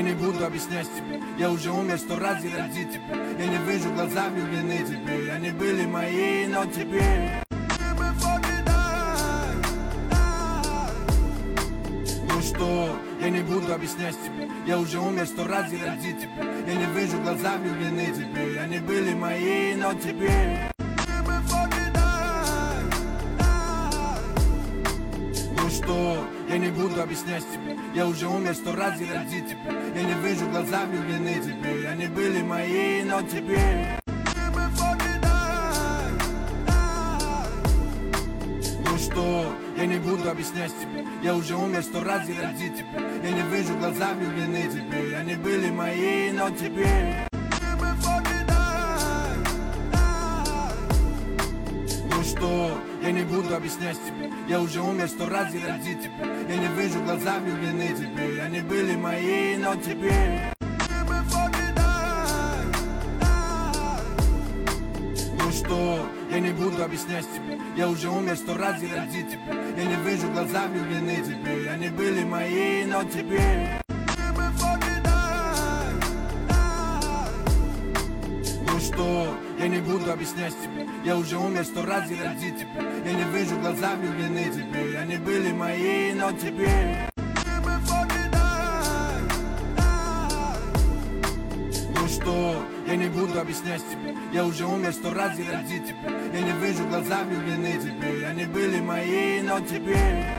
я не буду объяснять тебе. Я уже умер 100 раз ради тебя. Я не вижу глаза влюблены теперь. Они были мои, но теперь ну что, я не буду объяснять тебе. Я уже умер 100 раз ради тебя. Я не вижу глаза влюблены теперь. Они были мои, но теперь ну что, я не буду объяснять тебе. Я уже умер 100 раз ради тебя. Я не вижу глаза влюблены теперь. Они были мои, но теперь ну что, я не буду объяснять тебе. Я уже умер 100 раз ради тебя. Я не вижу глаза влюблены теперь. Они были мои, но теперь ну что, я не буду объяснять тебе. Я уже умер 100 раз ради тебя. Я не вижу глаза влюблены теперь. Они были мои, но теперь ну что, я не буду объяснять тебе. Я уже умер 100 раз ради тебя. Я не вижу глаза влюблены теперь. Они были мои, но теперь ну что, я не буду объяснять тебе. Я уже умер 100 раз ради тебя. Я не вижу глаза влюблены теперь. Они были мои, но теперь ну что, я не буду объяснять тебе. Я уже умер 100 раз ради тебя. Я не вижу глаза влюблены теперь. Они были мои, но теперь